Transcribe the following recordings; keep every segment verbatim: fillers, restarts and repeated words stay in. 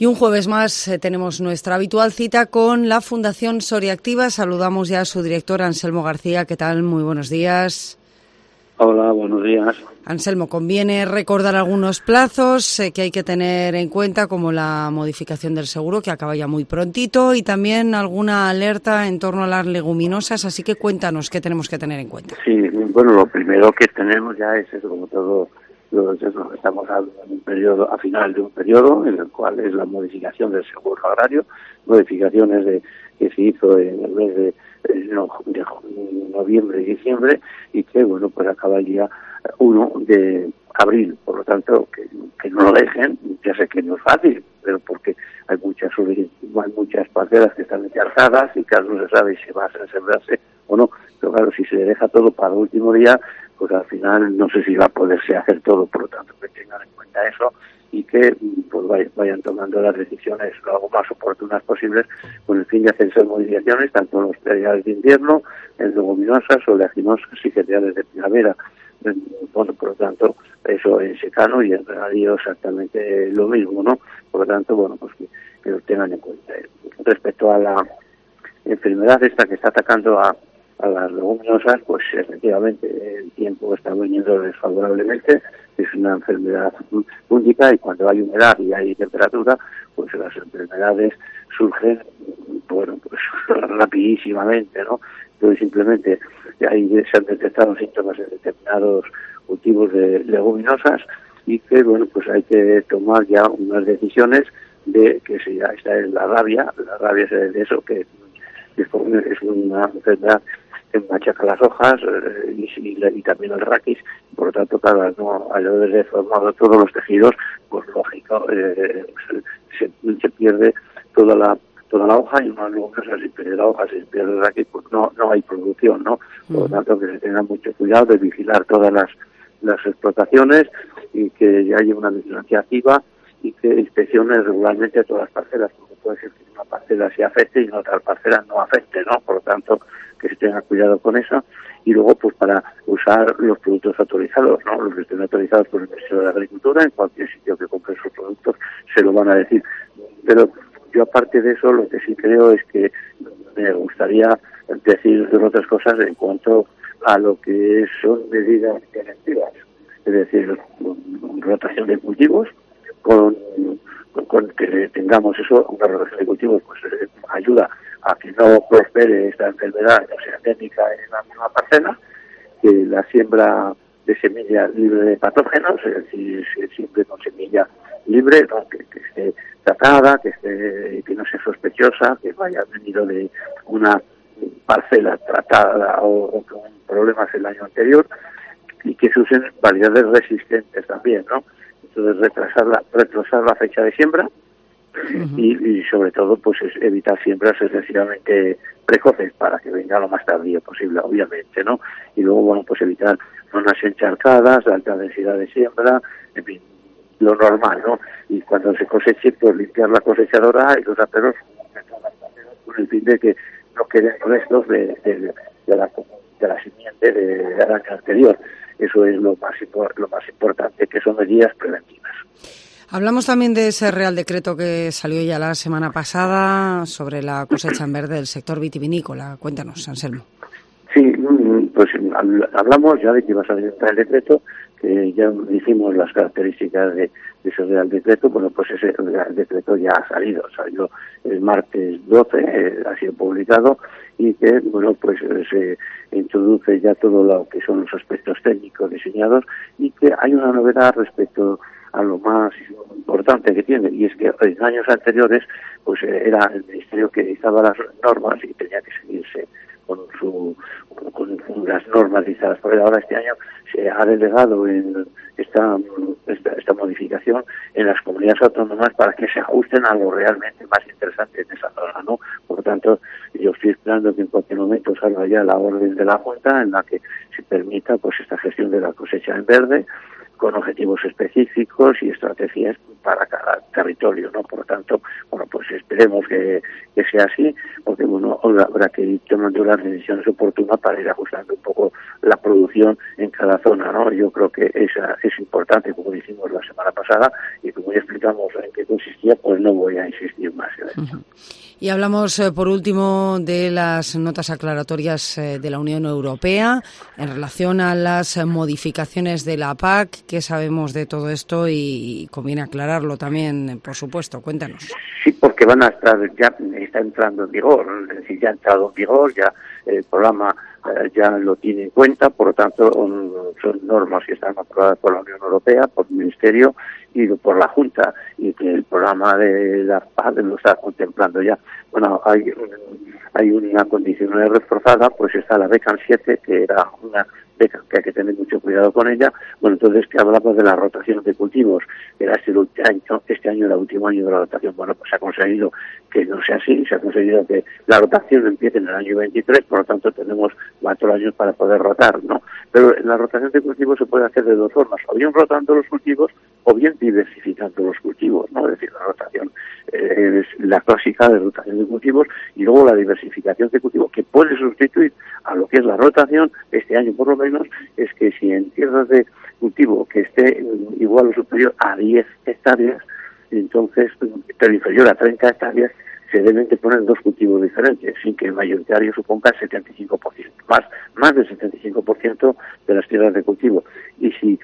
Y un jueves más eh, tenemos nuestra habitual cita con la Fundación Soriactiva. Saludamos ya a su director, Anselmo García. ¿Qué tal? Muy buenos días. Hola, buenos días. Anselmo, conviene recordar algunos plazos eh, que hay que tener en cuenta, como la modificación del seguro, que acaba ya muy prontito, y también alguna alerta en torno a las leguminosas, así que cuéntanos qué tenemos que tener en cuenta. Sí, bueno, lo primero que tenemos ya es eso, como todo, lo, eso, estamos a, un periodo, a final de un periodo en el cual es la modificación del seguro agrario, modificaciones de, que se hizo en el mes de, de noviembre y diciembre, y que, bueno, pues acaba el día uno de abril, por lo tanto, que, que no lo dejen. Ya sé que no es fácil, pero porque hay muchas hay muchas parcelas que están encharcadas y claro, no se sabe si va a sembrarse o no, pero claro, si se deja todo para el último día, pues al final no sé si va a poderse hacer todo, por lo tanto, que tengan en cuenta eso y que pues vayan, vayan tomando las decisiones lo más oportunas posibles con el fin de hacer esas modificaciones, tanto en los cereales de invierno, en leguminosas, oleaginosas y cereales de primavera. Bueno, por lo tanto, eso en secano y en regadío exactamente lo mismo, ¿no? Por lo tanto, bueno, pues que, que lo tengan en cuenta. Respecto a la enfermedad esta que está atacando a, a las leguminosas, pues efectivamente el tiempo está viniendo desfavorablemente, es una enfermedad única y cuando hay humedad y hay temperatura, pues las enfermedades surgen, bueno, pues rapidísimamente, ¿no? Entonces simplemente ahí se han detectado síntomas en determinados cultivos de leguminosas y que, bueno, pues hay que tomar ya unas decisiones de que si ya esta es la rabia, la rabia es de eso que es una enfermedad que machaca las hojas eh, y, y, y también el raquis, por lo tanto, claro, no, al haber deformado todos los tejidos, pues lógico, eh, se, se pierde toda la toda la hoja y una leguminosas si pierde la hoja, si pierde el raquis, pues no, no hay producción, ¿no? Por lo tanto, que se tenga mucho cuidado de vigilar todas las, las explotaciones y que ya haya una vigilancia activa y que inspecciones regularmente todas las parcelas, porque puede ser que una parcela se afecte y en otra parcela no afecte, ¿no? Por lo tanto, que se tenga cuidado con eso. Y luego, pues para usar los productos autorizados, ¿no? Los que estén autorizados por el Ministerio de Agricultura, en cualquier sitio que compre sus productos, se lo van a decir. Pero yo, aparte de eso, lo que sí creo es que me gustaría decir otras cosas en cuanto a lo que son medidas preventivas, es decir, rotación de cultivos, con, con, con que tengamos eso, una rotación de cultivos, pues eh, ayuda a que no prospere esta enfermedad, no sea endémica en la misma parcela, que la siembra de semilla libre de patógenos, es decir, siempre con semilla libre, ¿no? que, que esté tratada, que esté, que no sea sospechosa, que vaya venido de una parcela tratada o, o con problemas el año anterior, y que se usen variedades resistentes también, ¿no? Entonces retrasar la, retrasar la fecha de siembra uh-huh. y, y sobre todo pues es evitar siembras excesivamente precoces para que venga lo más tardío posible, obviamente, ¿no? Y luego, bueno, pues evitar zonas encharcadas, alta densidad de siembra, en fin, lo normal, ¿no? Y cuando se coseche, pues limpiar la cosechadora y los aperos con el fin de que no queden restos de, de, de, la, de la simiente de, del año anterior. Eso es lo más, lo más importante, que son medidas preventivas. Hablamos también de ese Real Decreto que salió ya la semana pasada sobre la cosecha en verde del sector vitivinícola. Cuéntanos, Anselmo. Sí, pues hablamos ya de que iba a salir el Decreto, que ya dijimos las características de, de ese Real Decreto. Bueno, pues ese Real Decreto ya ha salido, salió el martes doce, eh, ha sido publicado, y que, bueno, pues se introduce ya todo lo que son los aspectos técnicos diseñados, y que hay una novedad respecto a lo más importante que tiene, y es que en años anteriores pues era el Ministerio que dictaba las normas y tenía que seguirse con su con, con las normas dictadas por él. Ahora este año se ha delegado en esta, esta esta modificación en las comunidades autónomas para que se ajusten a lo realmente más interesante en esa zona, ¿no? Por lo tanto, yo estoy esperando que en cualquier momento salga ya la orden de la Junta en la que se permita pues esta gestión de la cosecha en verde, con objetivos específicos y estrategias para cada territorio, ¿no? Por lo tanto, bueno, pues esperemos que, que sea así, porque bueno, habrá que ir tomando las decisiones oportunas para ir ajustando un poco la producción en cada zona, ¿no? Yo creo que esa es importante, como dijimos la semana pasada, y como ya explicamos en qué consistía, pues no voy a insistir más en esto. Uh-huh. Y hablamos, eh, por último, de las notas aclaratorias eh, de la Unión Europea en relación a las eh, modificaciones de la P A C. ¿Qué sabemos de todo esto? Y, y conviene aclararlo también, por supuesto. Cuéntanos. Sí, porque van a estar, ya está entrando en vigor, es decir, ya ha entrado en vigor, ya el programa eh, ya lo tiene en cuenta, por lo tanto um, son normas que están aprobadas por la Unión Europea, por el Ministerio y por la Junta, y que el programa de la P A C lo está contemplando ya. Bueno, hay, hay una condición reforzada, pues está la beca siete, que era una beca que hay que tener mucho cuidado con ella. Bueno, entonces que hablamos de la rotación de cultivos, que era este año, este año era el último año de la rotación. Bueno, pues se ha conseguido que no sea así, se ha conseguido que la rotación empiece en el año veintitrés, por lo tanto tenemos cuatro años para poder rotar, ¿no? Pero la rotación de cultivos se puede hacer de dos formas, o bien rotando los cultivos, o bien diversificando los cultivos, ¿no? Es decir, la rotación eh, es la clásica de rotación de cultivos, y luego la diversificación de cultivos, que puede sustituir a lo que es la rotación, este año por lo menos, es que si en tierras de cultivo que esté igual o superior a diez hectáreas, entonces, pero inferior a treinta hectáreas, se deben de poner dos cultivos diferentes, sin que el mayoritario suponga el setenta y cinco por ciento, más, más del setenta y cinco por ciento de las tierras de cultivo. Y si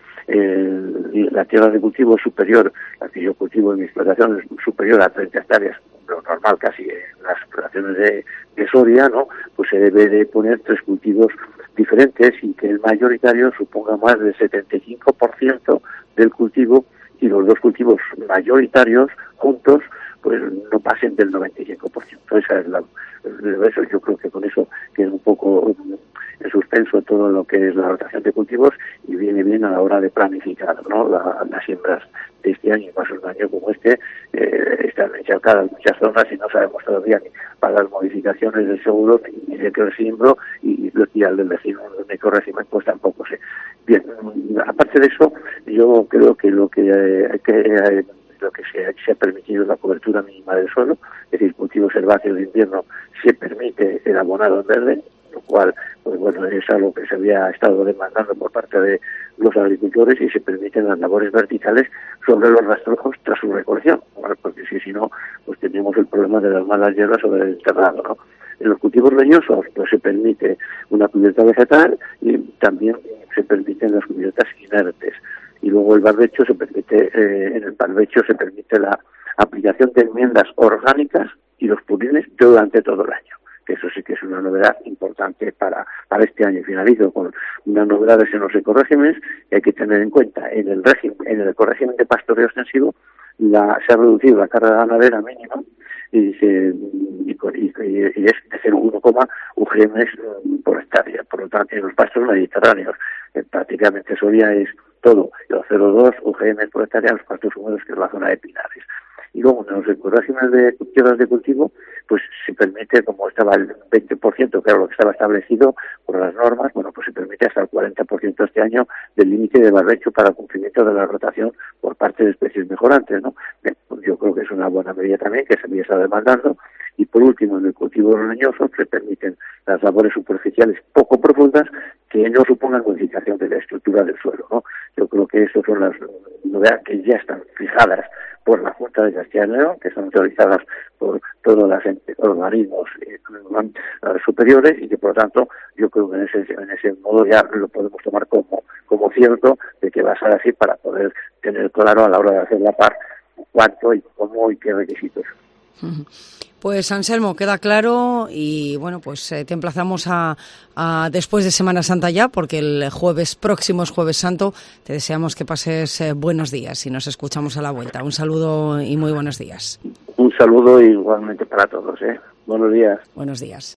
eh, la tierra de cultivo es superior, la que yo cultivo en mi explotación es superior a treinta hectáreas, lo normal casi en las explotaciones de, de Soria, ¿no? Pues se debe de poner tres cultivos diferentes sin que el mayoritario suponga más del setenta y cinco por ciento del cultivo, y los dos cultivos mayoritarios juntos pues no pasen del noventa y cinco por ciento. Esa es la, eso, yo creo que con eso queda un poco en suspenso todo lo que es la rotación de cultivos, y viene bien a la hora de planificar, ¿no? La, las siembras de este año, más un año como este, eh, están encharcadas muchas zonas y no sabemos todavía ni para las modificaciones del seguro ni de qué siembro, y, y al del vecino de qué régimen pues tampoco sé. Bien, aparte de eso, yo creo que lo que eh, hay que eh, lo que se, se ha permitido es la cobertura mínima del suelo, es decir, cultivos herbáceos de invierno se permite el abonado en verde, lo cual, pues bueno, es algo que se había estado demandando por parte de los agricultores, y se permiten las labores verticales sobre los rastrojos tras su recolección, ¿vale? Porque si, si no, pues tenemos el problema de las malas hierbas sobre el terrado, ¿no? En los cultivos leñosos, pues se permite una cubierta vegetal, y también se permiten las cubiertas inertes. Y luego el barbecho se permite, eh, en el barbecho se permite la aplicación de enmiendas orgánicas y los purines durante todo el año, que eso sí que es una novedad importante para, para este año. Finalizo con una novedad en los ecoregímenes que hay que tener en cuenta. En el régimen, en el ecorégimen de pastoreo extensivo, la, se ha reducido la carga ganadera mínima, y, se, y, y, y es de cero coma uno coma U G M por hectárea. Por lo tanto, en los pastos mediterráneos, eh, prácticamente Soria es todo, los cero coma dos U G M por hectárea en los pastos húmedos, que es la zona de pinares. Y luego en los ecoregímenes de tierras de cultivo, pues se permite, como estaba el veinte por ciento, que era lo que estaba establecido por las normas, bueno, pues se permite hasta el cuarenta por ciento este año del límite de barbecho para el cumplimiento de la rotación por parte de especies mejorantes, ¿no? Bien, pues yo creo que es una buena medida también, que se había estado demandando. Y por último, en el cultivo leñoso se permiten las labores superficiales poco profundas que no supongan modificación de la estructura del suelo, ¿no? Yo creo que esas son las novedades que ya están fijadas por la Junta de Castilla y León, que son autorizadas por todos los organismos eh, superiores, y que por lo tanto yo creo que en ese, en ese modo ya lo podemos tomar como, como cierto de que va a ser así, para poder tener claro a la hora de hacer la P A C cuánto y cómo y qué requisitos. Pues Anselmo, queda claro, y bueno, pues eh, te emplazamos a, a después de Semana Santa ya, porque el jueves próximo es Jueves Santo. Te deseamos que pases eh, buenos días y nos escuchamos a la vuelta. Un saludo y muy buenos días. Un saludo igualmente para todos, ¿eh? Buenos días. Buenos días.